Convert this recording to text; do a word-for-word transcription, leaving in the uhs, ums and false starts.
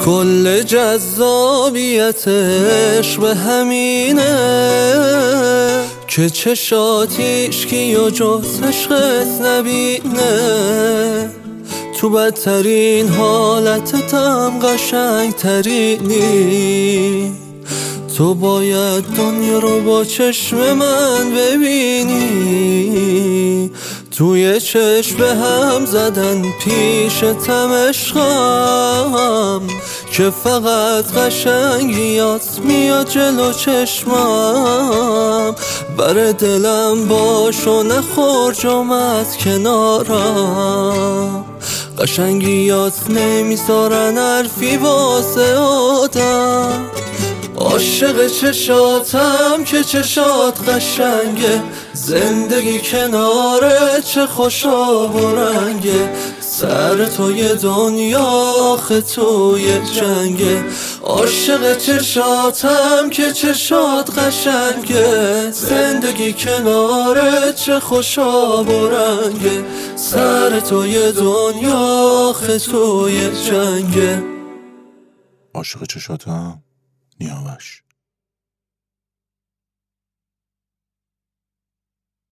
کل جذابیتش به همینه که چشاتیش کی و جز عشقت نبینه. تو بدترین حالتتم قشنگ ترینی، تو باید دنیا رو با چشم من ببینی. توی چشم به هم زدن پیشتم عشقم که فقط قشنگیات میاد جلو چشمم. بر دلم باش و نخور جمعت کنارم، قشنگیات نمیذارن حرفی واسه آدم. عاشق چشاتم که چشات قشنگه، زندگی کناره چه خوشا و رنگه. سر توی دنیا آخه توی جنگه. عاشق چشاتم که چشات قشنگه، زندگی کناره چه خوشا و رنگه. سر توی دنیا آخه توی جنگه. عاشق چشاتم نیاوش.